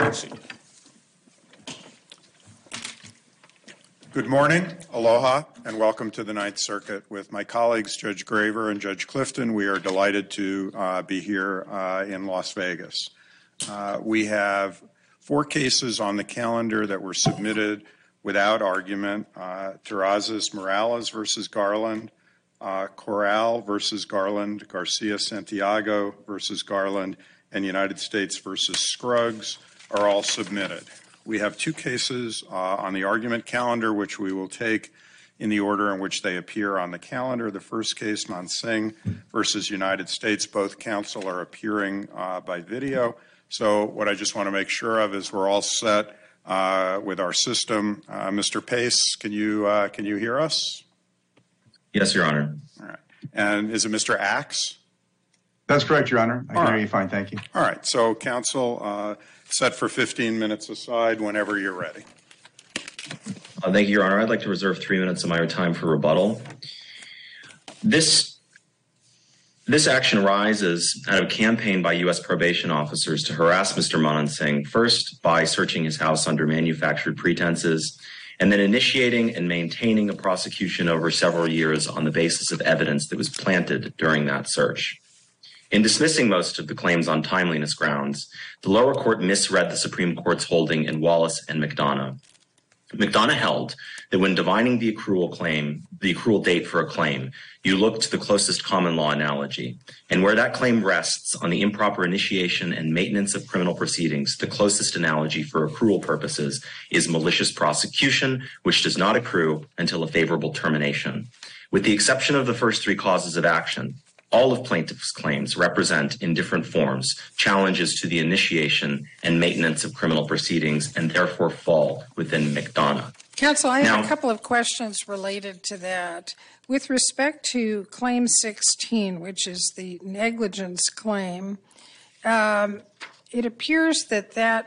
proceed. Good morning, aloha, and welcome to the Ninth Circuit. With my colleagues, Judge Graver and Judge Clifton, we are delighted to be here in Las Vegas. We have 4 cases on the calendar that were submitted without argument. Terrazas-Morales versus Garland, Corral versus Garland, Garcia-Santiago versus Garland, and United States versus Scruggs are all submitted. We have 2 cases on the argument calendar, which we will take in the order in which they appear on the calendar. The first case, Mansingh versus United States. Both counsel are appearing by video. So what I just want to make sure of is we're all set with our system. Mr. Pace, can you hear us? Yes, Your Honor. All right. And is it Mr. Axe? That's correct, Your Honor. I can hear you fine, thank you. All right. So counsel, set for 15 minutes aside whenever you're ready. Thank you, Your Honor. I'd like to reserve 3 minutes of my time for rebuttal. This action arises out of a campaign by U.S. probation officers to harass Mr. Mansingh, first by searching his house under manufactured pretenses, and then initiating and maintaining a prosecution over several years on the basis of evidence that was planted during that search. In dismissing most of the claims on timeliness grounds, the lower court misread the Supreme Court's holding in Wallace and McDonough. McDonough held that when divining the accrual date for a claim, you look to the closest common law analogy. And where that claim rests on the improper initiation and maintenance of criminal proceedings, the closest analogy for accrual purposes is malicious prosecution, which does not accrue until a favorable termination. With the exception of the first 3 causes of action, all of plaintiff's claims represent, in different forms, challenges to the initiation and maintenance of criminal proceedings and therefore fall within McDonough. Counsel, I have a couple of questions related to that. With respect to Claim 16, which is the negligence claim, it appears that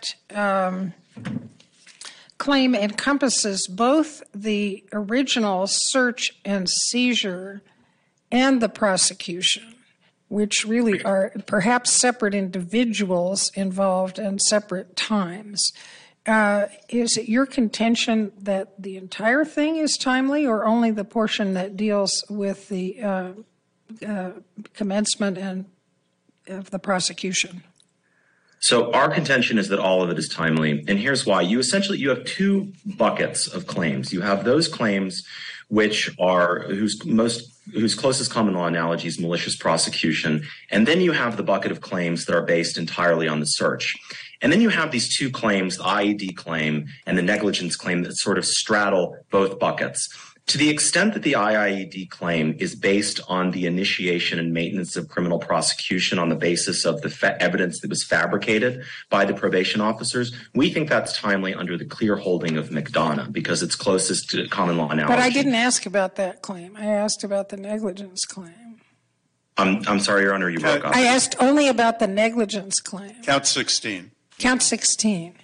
claim encompasses both the original search and seizure and the prosecution, which really are perhaps separate individuals involved and separate times. Is it your contention that the entire thing is timely or only the portion that deals with the commencement and of the prosecution? So our contention is that all of it is timely, and here's why. You have 2 buckets of claims. You have those claims which are whose closest common law analogy is malicious prosecution, and then you have the bucket of claims that are based entirely on the search. And then you have these 2 claims, the IED claim and the negligence claim, that sort of straddle both buckets. To the extent that the IED claim is based on the initiation and maintenance of criminal prosecution on the basis of the evidence that was fabricated by the probation officers, we think that's timely under the clear holding of McDonough because it's closest to common law analogy. But I didn't ask about that claim. I asked about the negligence claim. I'm sorry, Your Honor, you broke off. I asked only about the negligence claim. Count 16. Count 16.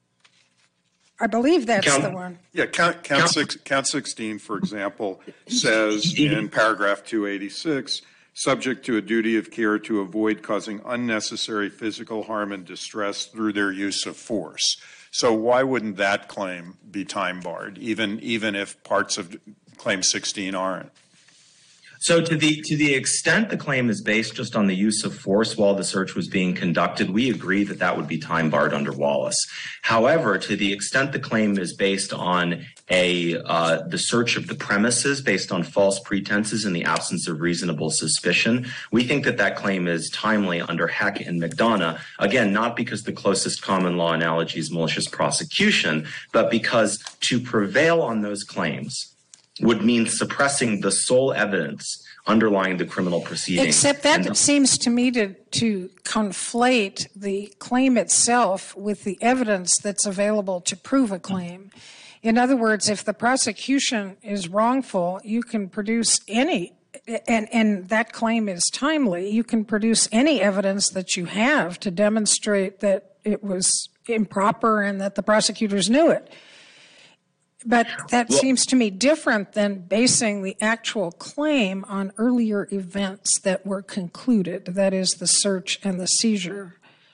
I believe that's the one. Yeah, count 16, for example, says in paragraph 286, subject to a duty of care to avoid causing unnecessary physical harm and distress through their use of force. So why wouldn't that claim be time barred, even if parts of claim 16 aren't? So to the extent the claim is based just on the use of force while the search was being conducted, we agree that that would be time barred under Wallace. However, to the extent the claim is based on the search of the premises based on false pretenses in the absence of reasonable suspicion, we think that claim is timely under Heck and McDonough. Again, not because the closest common law analogy is malicious prosecution, but because to prevail on those claims would mean suppressing the sole evidence underlying the criminal proceeding. Except that seems to me to conflate the claim itself with the evidence that's available to prove a claim. In other words, if the prosecution is wrongful, you can produce any, and that claim is timely, you can produce any evidence that you have to demonstrate that it was improper and that the prosecutors knew it. But that seems to me different than basing the actual claim on earlier events that were concluded, that is the search and the seizure.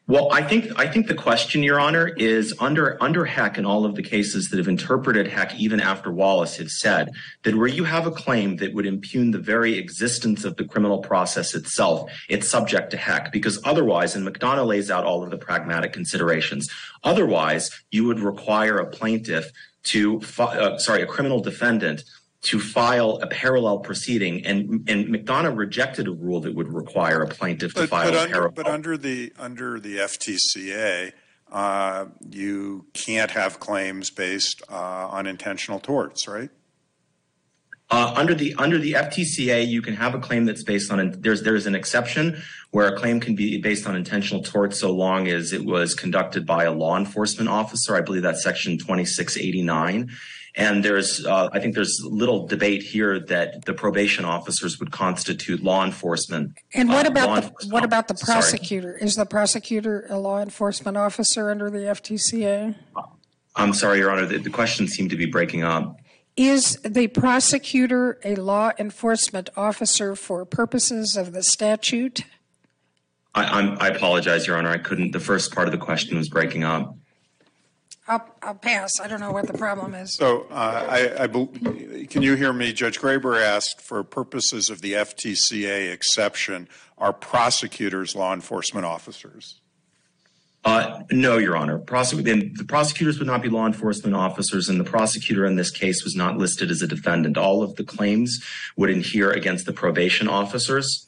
Well, I think the question, Your Honor, is under Heck and all of the cases that have interpreted Heck even after Wallace have said that where you have a claim that would impugn the very existence of the criminal process itself, it's subject to Heck, because otherwise, and McDonough lays out all of the pragmatic considerations, otherwise you would require a plaintiff to, a criminal defendant to file a parallel proceeding, and McDonough rejected a rule that would require a plaintiff to file a parallel. But under the FTCA, you can't have claims based on intentional torts, right? Under the FTCA, you can have a claim that's based on there's an exception where a claim can be based on intentional tort so long as it was conducted by a law enforcement officer. I believe that's Section 2689. And I think there's little debate here that the probation officers would constitute law enforcement. And what about the prosecutor? Is the prosecutor a law enforcement officer under the FTCA? I'm sorry, Your Honor, the questions seem to be breaking up. Is the prosecutor a law enforcement officer for purposes of the statute? I apologize, Your Honor. I couldn't. The first part of the question was breaking up. I'll pass. I don't know what the problem is. So, can you hear me? Judge Graber asked, for purposes of the FTCA exception, are prosecutors law enforcement officers? No, Your Honor. The prosecutors would not be law enforcement officers, and the prosecutor in this case was not listed as a defendant. All of the claims would adhere against the probation officers.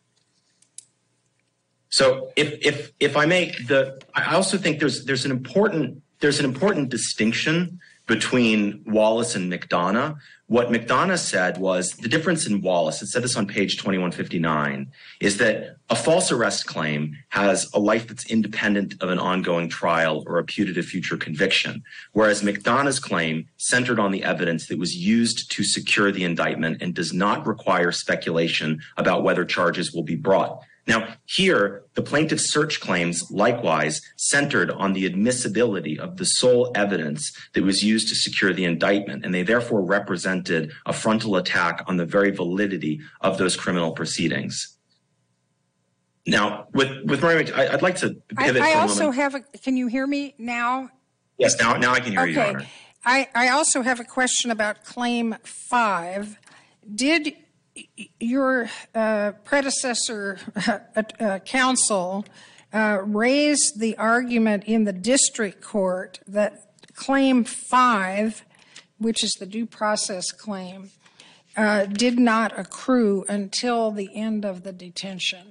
So, if I may, I also think there's an important distinction between Wallace and McDonough. What McDonough said was the difference in Wallace, it said this on page 2159, is that a false arrest claim has a life that's independent of an ongoing trial or a putative future conviction, whereas McDonough's claim centered on the evidence that was used to secure the indictment and does not require speculation about whether charges will be brought. Now, here, the plaintiff's search claims likewise centered on the admissibility of the sole evidence that was used to secure the indictment, and they therefore represented a frontal attack on the very validity of those criminal proceedings. Now, with Maria, I'd like to pivot I for a also moment. have can you hear me now? Yes, now I can hear you, Your Honor. I also have a question about Claim 5. Did your predecessor counsel raised the argument in the district court that Claim 5, which is the due process claim, did not accrue until the end of the detention?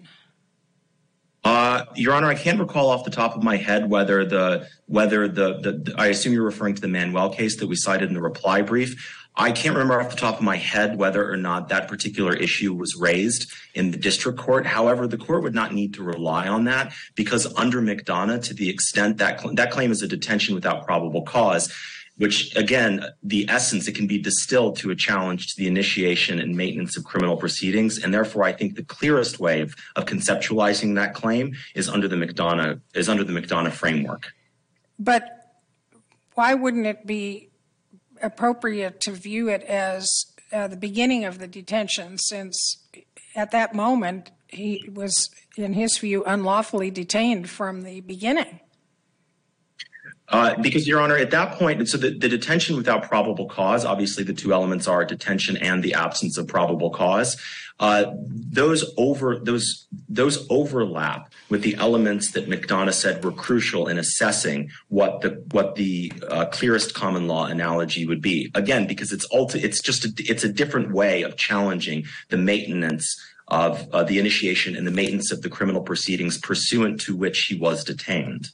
Your Honor, I can't recall off the top of my head whether I assume you're referring to the Manuel case that we cited in the reply brief. I can't remember off the top of my head whether or not that particular issue was raised in the district court. However, the court would not need to rely on that because under McDonough, to the extent that claim is a detention without probable cause, which, again, the essence, it can be distilled to a challenge to the initiation and maintenance of criminal proceedings. And therefore, I think the clearest way of conceptualizing that claim is under the McDonough framework. But why wouldn't it be appropriate to view it as the beginning of the detention, since at that moment he was, in his view, unlawfully detained from the beginning? Because, Your Honor, at that point, so the detention without probable cause, obviously the two elements are detention and the absence of probable cause. Those overlap with the elements that McDonough said were crucial in assessing what the clearest common law analogy would be. Again, because it's a different way of challenging the maintenance of the initiation and the maintenance of the criminal proceedings pursuant to which he was detained.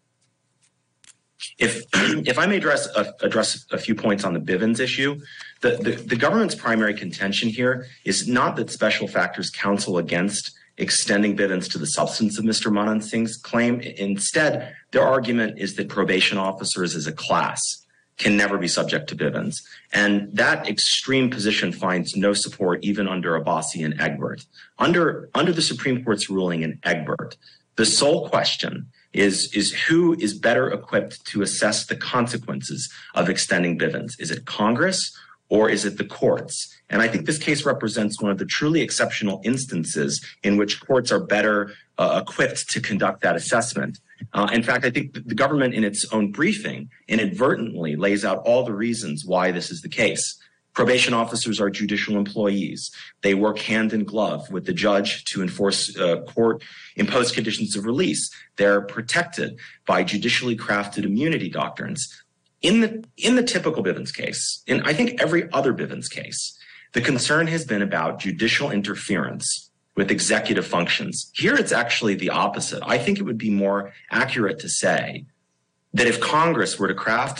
If I may address a few points on the Bivens issue, the government's primary contention here is not that special factors counsel against extending Bivens to the substance of Mr. Manan Singh's claim. Instead, their argument is that probation officers as a class can never be subject to Bivens. And that extreme position finds no support even under Abbasi and Egbert. Under the Supreme Court's ruling in Egbert, the sole question is who is better equipped to assess the consequences of extending Bivens? Is it Congress or is it the courts? And I think this case represents one of the truly exceptional instances in which courts are better equipped to conduct that assessment. In fact, I think the government in its own briefing inadvertently lays out all the reasons why this is the case. Probation officers are judicial employees. They work hand in glove with the judge to enforce court-imposed conditions of release. They're protected by judicially crafted immunity doctrines. In the typical Bivens case, in I think every other Bivens case, the concern has been about judicial interference with executive functions. Here it's actually the opposite. I think it would be more accurate to say that if Congress were to craft a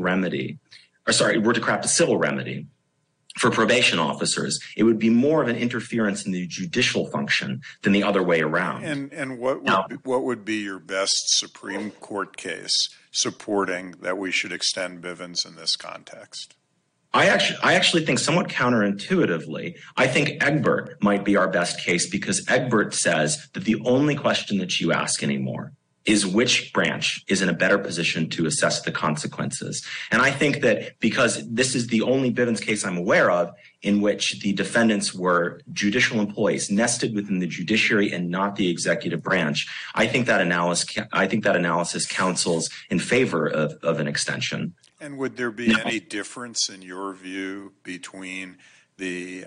civil remedy for probation officers, it would be more of an interference in the judicial function than the other way around. And what would be your best Supreme Court case supporting that we should extend Bivens in this context? I actually think somewhat counterintuitively, I think Egbert might be our best case because Egbert says that the only question that you ask anymore is which branch is in a better position to assess the consequences. And I think that because this is the only Bivens case I'm aware of in which the defendants were judicial employees nested within the judiciary and not the executive branch, I think that analysis counsels in favor of an extension. And would there be any difference in your view between the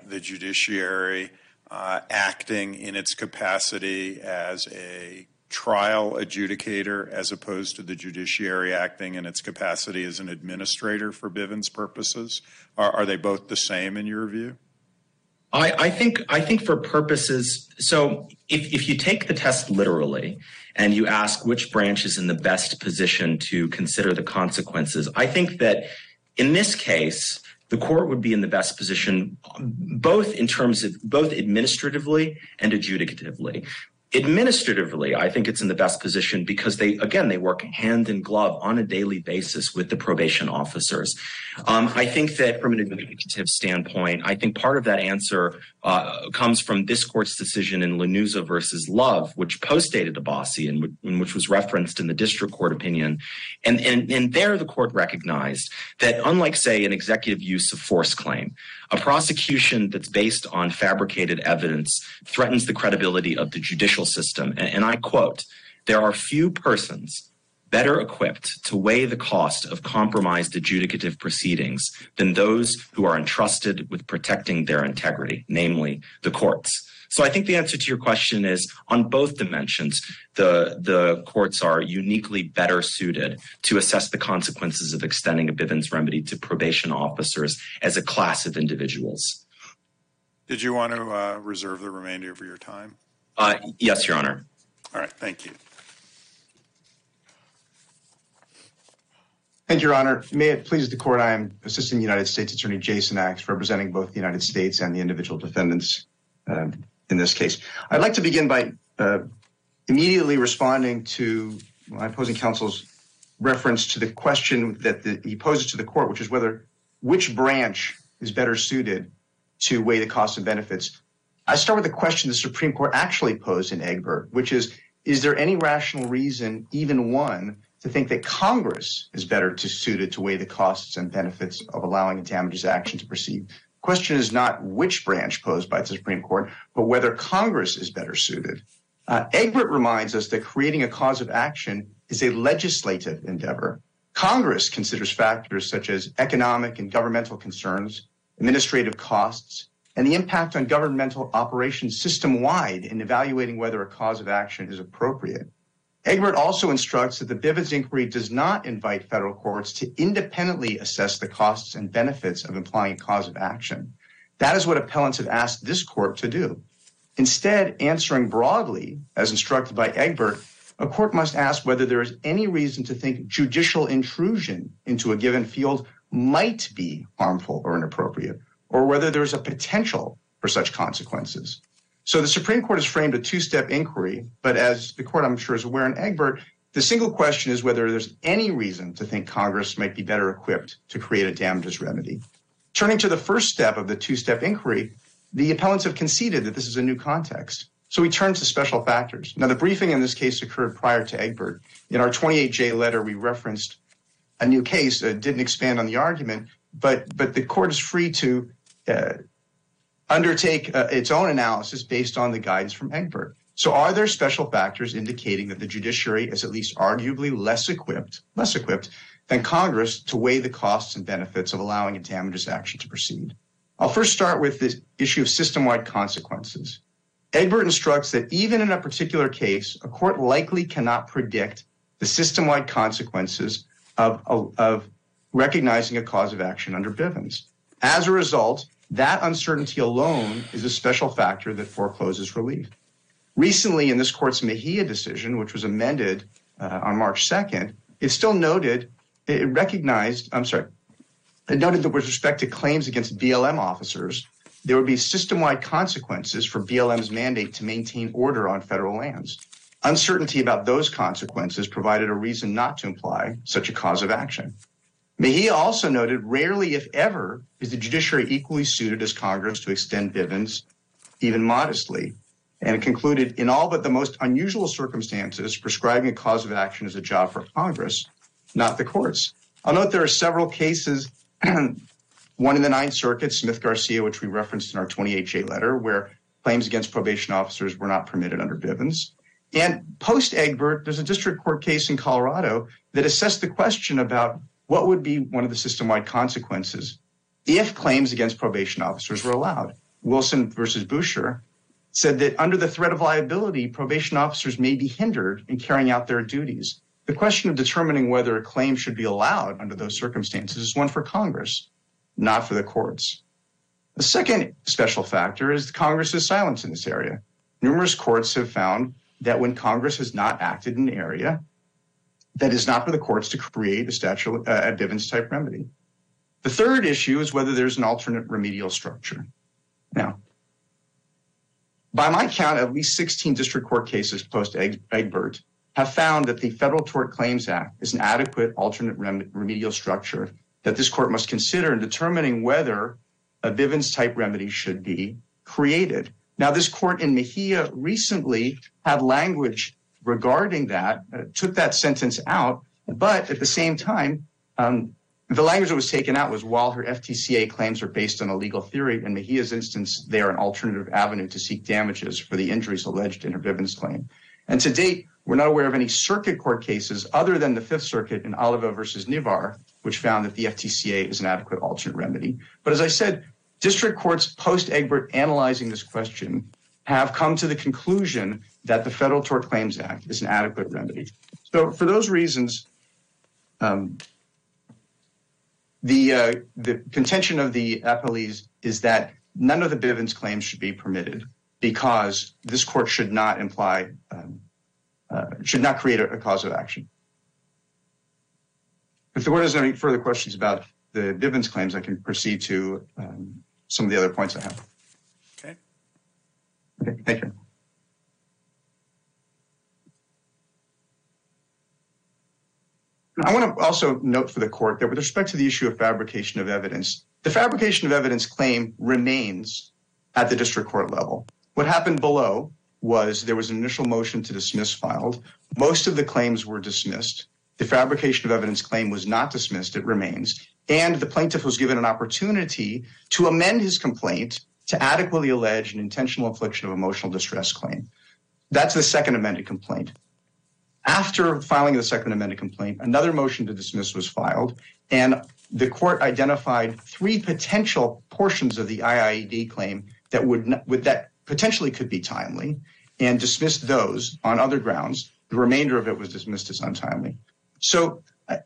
judiciary acting in its capacity as a trial adjudicator as opposed to the judiciary acting in its capacity as an administrator for Bivens purposes? Are they both the same in your view? I think for purposes, so if you take the test literally and you ask which branch is in the best position to consider the consequences, I think that in this case, the court would be in the best position both in terms of both administratively and adjudicatively. Administratively, I think it's in the best position because they work hand in glove on a daily basis with the probation officers. I think that from an administrative standpoint, I think part of that answer comes from this court's decision in Lanuza versus Love, which postdated Abbasi and which was referenced in the district court opinion. And there the court recognized that unlike, say, an executive use of force claim, a prosecution that's based on fabricated evidence threatens the credibility of the judicial system. And I quote, "There are few persons better equipped to weigh the cost of compromised adjudicative proceedings than those who are entrusted with protecting their integrity, namely the courts." So I think the answer to your question is on both dimensions, the courts are uniquely better suited to assess the consequences of extending a Bivens remedy to probation officers as a class of individuals. Did you want to reserve the remainder of your time? Yes, Your Honor. All right, thank you. Thank you, Your Honor. May it please the court, I am Assistant United States Attorney Jason Axe, representing both the United States and the individual defendants in this case. I'd like to begin by immediately responding to my opposing counsel's reference to the question that he poses to the court, which is which branch is better suited to weigh the costs and benefits. I start with the question the Supreme Court actually posed in Egbert, which is there any rational reason, even one, to think that Congress is better suited to weigh the costs and benefits of allowing a damages action to proceed? The question is not which branch posed by the Supreme Court, but whether Congress is better suited. Egbert reminds us that creating a cause of action is a legislative endeavor. Congress considers factors such as economic and governmental concerns, administrative costs, and the impact on governmental operations system-wide in evaluating whether a cause of action is appropriate. Egbert also instructs that the Bivens inquiry does not invite federal courts to independently assess the costs and benefits of implying a cause of action. That is what appellants have asked this court to do. Instead, answering broadly, as instructed by Egbert, a court must ask whether there is any reason to think judicial intrusion into a given field might be harmful or inappropriate, or whether there is a potential for such consequences. So the Supreme Court has framed a two-step inquiry, but as the court I'm sure is aware in Egbert, the single question is whether there's any reason to think Congress might be better equipped to create a damages remedy. Turning to the first step of the two-step inquiry, the appellants have conceded that this is a new context. So we turn to special factors. Now, the briefing in this case occurred prior to Egbert. In our 28J letter, we referenced a new case, didn't expand on the argument, but the court is free to undertake its own analysis based on the guidance from Egbert. So are there special factors indicating that the judiciary is at least arguably less equipped than Congress to weigh the costs and benefits of allowing a damages action to proceed? I'll first start with the issue of system-wide consequences. Egbert instructs that even in a particular case, a court likely cannot predict the system-wide consequences of recognizing a cause of action under Bivens. As a result, that uncertainty alone is a special factor that forecloses relief. Recently, in this court's Mejia decision, which was amended on March 2nd, it noted that with respect to claims against BLM officers, there would be system-wide consequences for BLM's mandate to maintain order on federal lands. Uncertainty about those consequences provided a reason not to imply such a cause of action. Mejia also noted, rarely, if ever, is the judiciary equally suited as Congress to extend Bivens, even modestly. And it concluded, in all but the most unusual circumstances, prescribing a cause of action is a job for Congress, not the courts. I'll note there are several cases, one in the Ninth Circuit, Smith-Garcia, which we referenced in our 28J letter, where claims against probation officers were not permitted under Bivens. And post-Egbert, there's a district court case in Colorado that assessed the question about what would be one of the system-wide consequences if claims against probation officers were allowed. Wilson versus Boucher said that under the threat of liability, probation officers may be hindered in carrying out their duties. The question of determining whether a claim should be allowed under those circumstances is one for Congress, not for the courts. The second special factor is Congress's silence in this area. Numerous courts have found that when Congress has not acted in an area, that is not for the courts to create a Bivens-type remedy. The third issue is whether there's an alternate remedial structure. Now, by my count, at least 16 district court cases post-Egbert have found that the Federal Tort Claims Act is an adequate alternate remedial structure that this court must consider in determining whether a Bivens-type remedy should be created. Now, this court in Mejia recently had language regarding that, took that sentence out, but at the same time, the language that was taken out was while her FTCA claims are based on a legal theory, in Mejia's instance, they are an alternative avenue to seek damages for the injuries alleged in her Bivens claim. And to date, we're not aware of any circuit court cases other than the Fifth Circuit in Oliva versus Nivar, which found that the FTCA is an adequate alternate remedy. But as I said, district courts post-Egbert analyzing this question have come to the conclusion that the Federal Tort Claims Act is an adequate remedy. So for those reasons, the contention of the appellees is that none of the Bivens claims should be permitted because this court should not create a cause of action. If the court has any further questions about the Bivens claims, I can proceed to some of the other points I have. Okay, thank you. I want to also note for the court that with respect to the issue of fabrication of evidence, the fabrication of evidence claim remains at the district court level. What happened below was there was an initial motion to dismiss filed. Most of the claims were dismissed. The fabrication of evidence claim was not dismissed. It remains. And the plaintiff was given an opportunity to amend his complaint to adequately allege an intentional infliction of emotional distress claim. That's the second amended complaint. After filing the second amended complaint, another motion to dismiss was filed, and the court identified three potential portions of the IIED claim that potentially could be timely and dismissed those on other grounds. The remainder of it was dismissed as untimely. So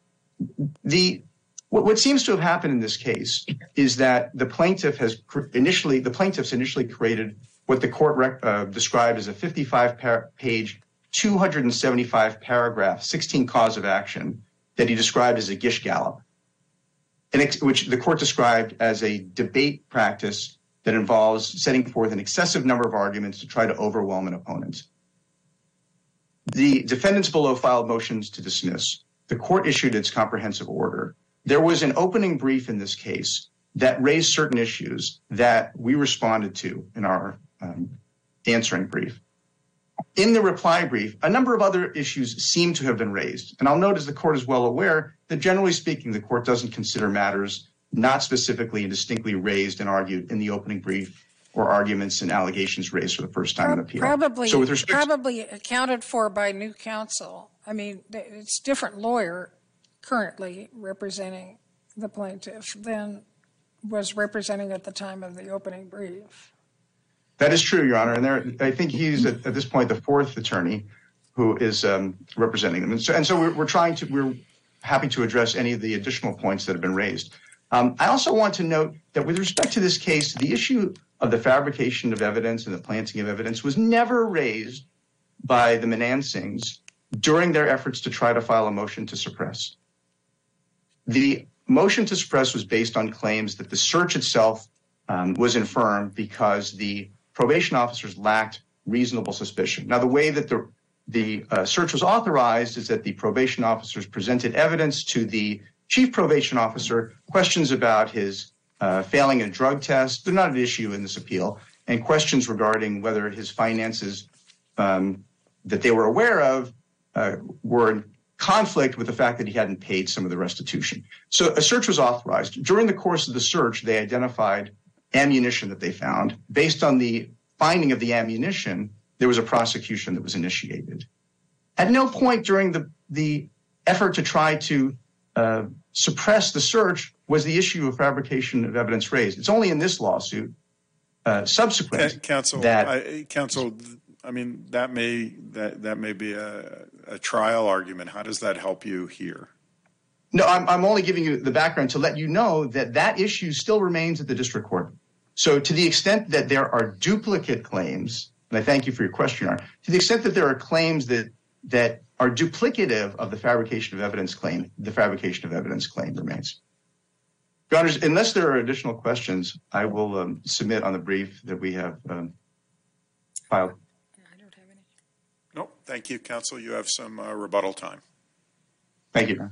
what seems to have happened in this case is that the plaintiffs initially created what the court described as a 55-page 275 paragraph, 16 cause of action that he described as a gish gallop, which the court described as a debate practice that involves setting forth an excessive number of arguments to try to overwhelm an opponent. The defendants below filed motions to dismiss. The court issued its comprehensive order. There was an opening brief in this case that raised certain issues that we responded to in our answering brief. In the reply brief, a number of other issues seem to have been raised. And I'll note, as the court is well aware, that generally speaking, the court doesn't consider matters not specifically and distinctly raised and argued in the opening brief or arguments and allegations raised for the first time in appeal. Probably accounted for by new counsel. I mean, it's a different lawyer currently representing the plaintiff than was representing at the time of the opening brief. That is true, Your Honor. And I think he's at this point the fourth attorney who is representing them. And so we're happy to address any of the additional points that have been raised. I also want to note that with respect to this case, the issue of the fabrication of evidence and the planting of evidence was never raised by the Menansings during their efforts to try to file a motion to suppress. The motion to suppress was based on claims that the search itself was infirm because the probation officers lacked reasonable suspicion. Now, the way that the search was authorized is that the probation officers presented evidence to the chief probation officer, questions about his failing a drug test. They're not an issue in this appeal, and questions regarding whether his finances that they were aware of were in conflict with the fact that he hadn't paid some of the restitution. So a search was authorized. During the course of the search, they identified ammunition that they found. Based on the finding of the ammunition, there was a prosecution that was initiated. At no point during the effort to try to suppress the search was the issue of fabrication of evidence raised. It's only in this lawsuit subsequent Counsel, I mean, that may be a trial argument. How does that help you here? No, I'm only giving you the background to let you know that issue still remains at the district court. So to the extent that there are duplicate claims, and I thank you for your question, Your Honor, to the extent that there are claims that are duplicative of the fabrication of evidence claim, the fabrication of evidence claim remains. Your Honors, unless there are additional questions, I will submit on the brief that we have filed. I don't have any. No, thank you, Counsel. You have some rebuttal time. Thank you, Your Honor.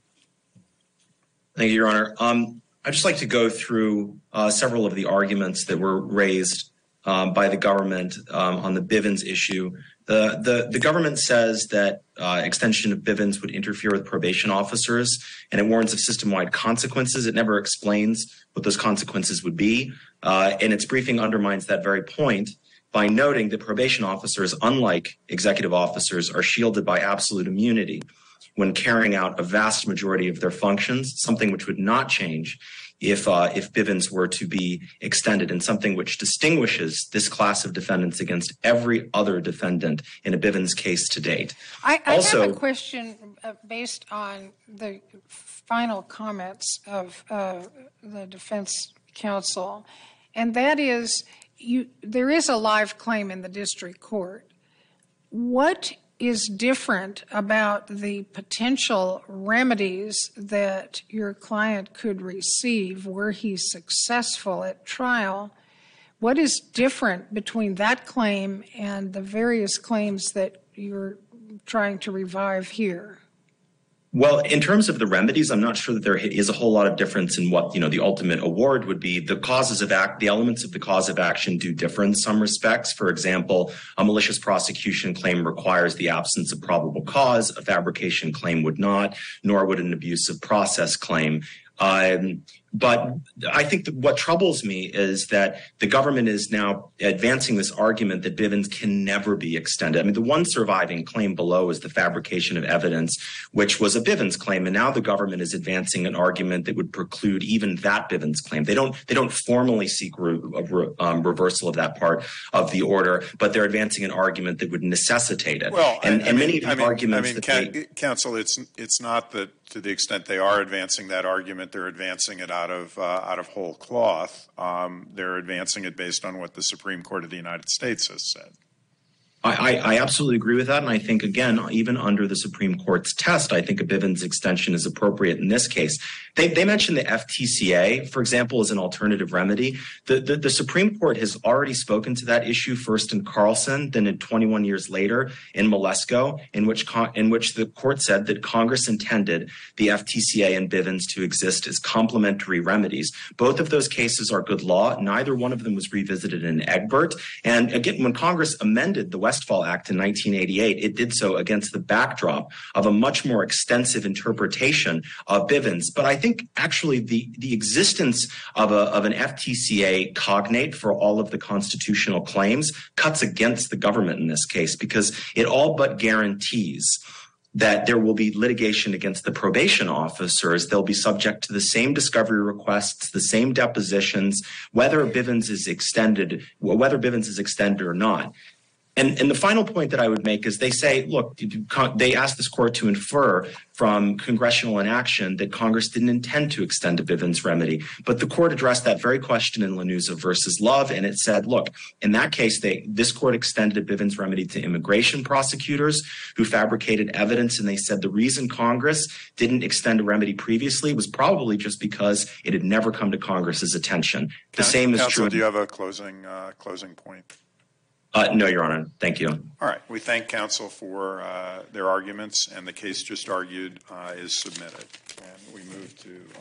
Thank you, Your Honor. I'd just like to go through several of the arguments that were raised by the government on the Bivens issue. The government says that extension of Bivens would interfere with probation officers, and it warns of system-wide consequences. It never explains what those consequences would be, and its briefing undermines that very point by noting that probation officers, unlike executive officers, are shielded by absolute immunity when carrying out a vast majority of their functions, something which would not change if Bivens were to be extended, and something which distinguishes this class of defendants against every other defendant in a Bivens case to date. I have a question based on the final comments of the defense counsel, and that is there is a live claim in the district court. What is different about the potential remedies that your client could receive were he successful at trial? What is different between that claim and the various claims that you're trying to revive here? Well, in terms of the remedies, I'm not sure that there is a whole lot of difference in what, the ultimate award would be. The elements of the cause of action do differ in some respects. For example, a malicious prosecution claim requires the absence of probable cause. A fabrication claim would not, nor would an abusive process claim. But I think that what troubles me is that the government is now advancing this argument that Bivens can never be extended. I mean, the one surviving claim below is the fabrication of evidence, which was a Bivens claim, and now the government is advancing an argument that would preclude even that Bivens claim. They don't formally seek reversal of that part of the order, but they're advancing an argument that would necessitate it. Well, Counsel, it's not that to the extent they are advancing that argument, they're advancing it out of whole cloth. They're advancing it based on what the Supreme Court of the United States has said. I absolutely agree with that. And I think, again, even under the Supreme Court's test, I think a Bivens extension is appropriate in this case. They mentioned the FTCA, for example, as an alternative remedy. The Supreme Court has already spoken to that issue, first in Carlson, then 21 years later in Malesko, in which the court said that Congress intended the FTCA and Bivens to exist as complementary remedies. Both of those cases are good law. Neither one of them was revisited in Egbert. And again, when Congress amended the West Westfall Act in 1988, it did so against the backdrop of a much more extensive interpretation of Bivens. But I think actually the existence of an FTCA cognate for all of the constitutional claims cuts against the government in this case, because it all but guarantees that there will be litigation against the probation officers. They'll be subject to the same discovery requests, the same depositions, whether Bivens is extended or not. And the final point that I would make is they say, look, they asked this court to infer from congressional inaction that Congress didn't intend to extend a Bivens remedy. But the court addressed that very question in Lanuza versus Love, and it said, look, in that case, this court extended a Bivens remedy to immigration prosecutors who fabricated evidence, and they said the reason Congress didn't extend a remedy previously was probably just because it had never come to Congress's attention. The same is true. Do you have a closing point? No, Your Honor. Thank you. All right. We thank counsel for their arguments, and the case just argued is submitted. And we move to